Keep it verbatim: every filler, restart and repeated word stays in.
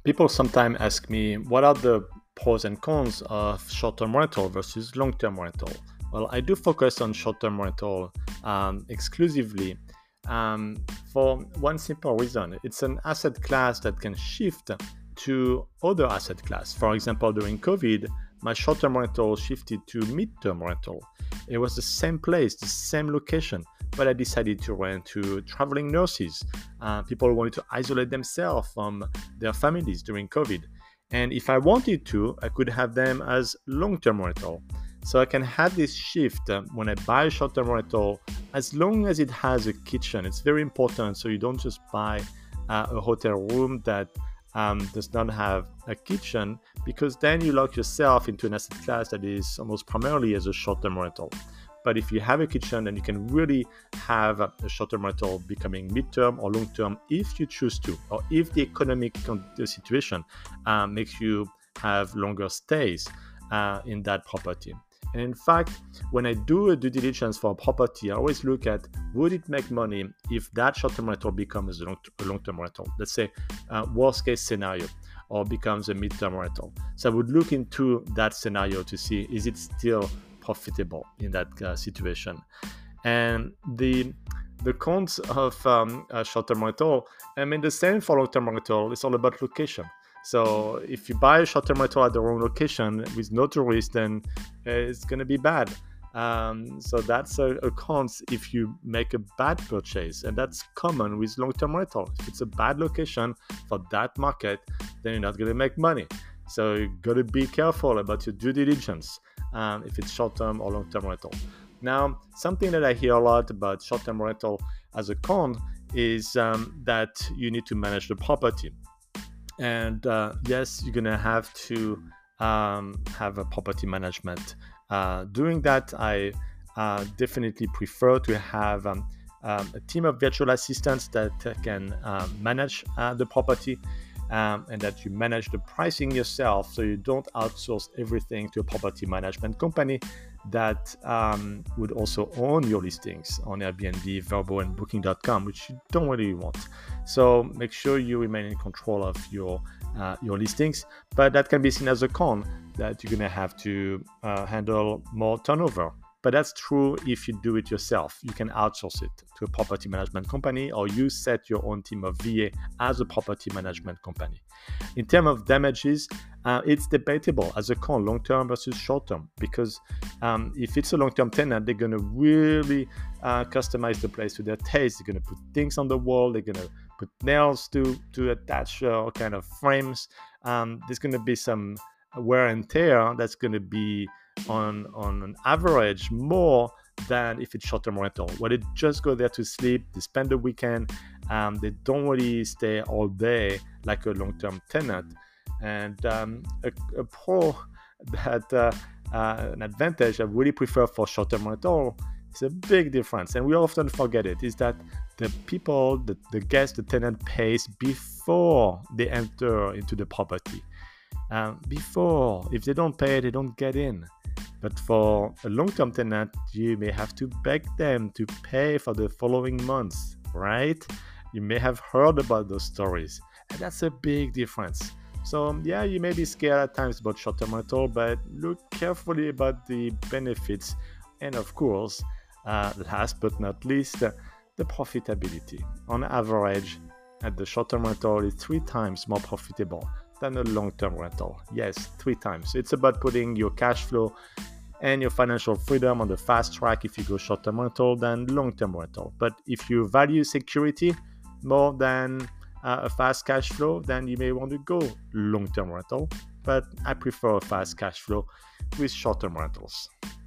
People sometimes ask me, what are the pros and cons of short-term rental versus long-term rental? Well, I do focus on short-term rental um, exclusively um, for one simple reason. It's an asset class that can shift to other asset class. For example, during COVID, my short-term rental shifted to mid-term rental. It was the same place, the same location, but I decided to rent to traveling nurses, uh, people who wanted to isolate themselves from their families during COVID. And if I wanted to, I could have them as long-term rental. So I can have this shift uh, when I buy a short-term rental, as long as it has a kitchen. It's very important, so you don't just buy uh, a hotel room that um, does not have a kitchen, because then you lock yourself into an asset class that is almost primarily as a short-term rental. But if you have a kitchen, then you can really have a short-term rental becoming mid-term or long-term if you choose to, or if the economic situation uh, makes you have longer stays uh, in that property. And in fact, when I do a due diligence for a property, I always look at, would it make money if that short-term rental becomes a long-term rental? Let's say uh, worst case scenario, or becomes a mid-term rental. So I would look into that scenario to see, is it still profitable in that uh, situation? And the the cons of um, a short-term rental, I mean, the same for long-term rental. It's all about location. So if you buy a short-term rental at the wrong location with no tourists, then it's going to be bad. Um, so that's a, a cons if you make a bad purchase, and that's common with long-term rental. If it's a bad location for that market, then you're not going to make money. So you got to be careful about your due diligence um, if it's short-term or long-term rental. Now, something that I hear a lot about short-term rental as a con is um, that you need to manage the property. And uh, yes, you're going to have to um, have a property management. Uh, doing that, I uh, definitely prefer to have um, um, a team of virtual assistants that can uh, manage uh, the property. Um, and that you manage the pricing yourself, so you don't outsource everything to a property management company that um, would also own your listings on Airbnb, Vrbo, and Booking dot com, which you don't really want. So make sure you remain in control of your uh, your listings, but that can be seen as a con, that you're going to have to uh, handle more turnover. But that's true if you do it yourself. You can outsource it to a property management company, or you set your own team of V A as a property management company. In terms of damages, uh, it's debatable as a con, long-term versus short-term, because um, if it's a long-term tenant, they're going to really uh, customize the place to their taste. They're going to put things on the wall. They're going to put nails to, to attach uh, kind of frames. Um, there's going to be some wear and tear that's going to be on on an average more than if it's short-term rental, where they just go there to sleep, they spend the weekend, um, they don't really stay all day like a long-term tenant. And um, a, a pro that uh, uh, an advantage I really prefer for short-term rental is a big difference, and we often forget it, is that the people, the, the guest, the tenant pays before they enter into the property. Um, before, if they don't pay, they don't get in. But for a long-term tenant, you may have to beg them to pay for the following months, right? You may have heard about those stories, and that's a big difference. So yeah, you may be scared at times about short-term rental, but look carefully about the benefits, and of course, uh, last but not least, uh, the profitability. On average, at the short-term rental is three times more profitable than a long-term rental. Yes, three times. It's about putting your cash flow and your financial freedom on the fast track if you go short-term rental than long-term rental. But if you value security more than uh, a fast cash flow, then you may want to go long-term rental. But I prefer a fast cash flow with short-term rentals.